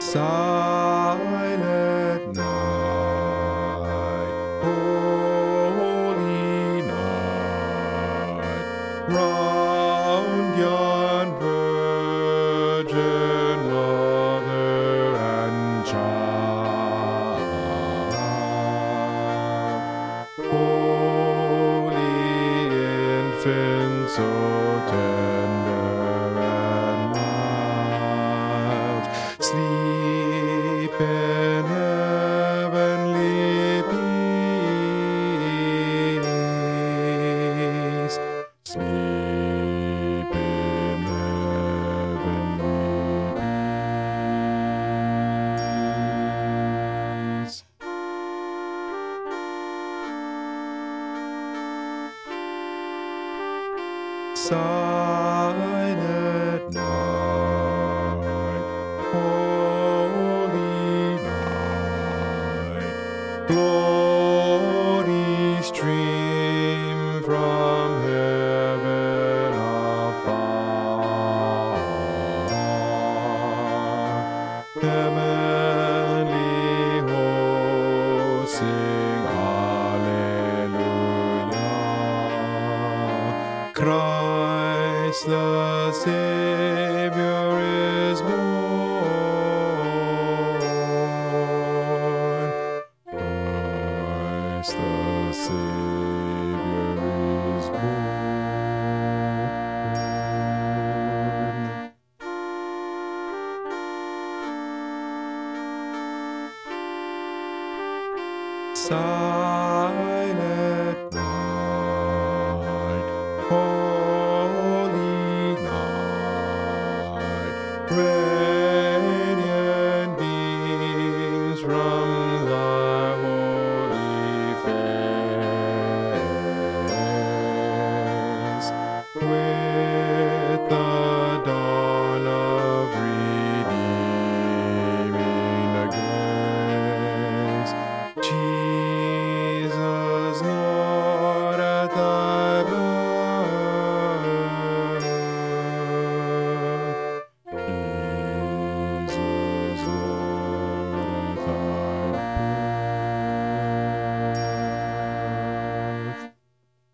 Silent night, holy night, round yon Virgin Mother and Child, holy infant, so tender and mild, sleep in heavenly peace. Sleep in heavenly peace. Silent night, holy night, glory stream from heaven afar. Heavenly hosts sing Alleluia. Christ the Savior is born. Christ the Savior is born.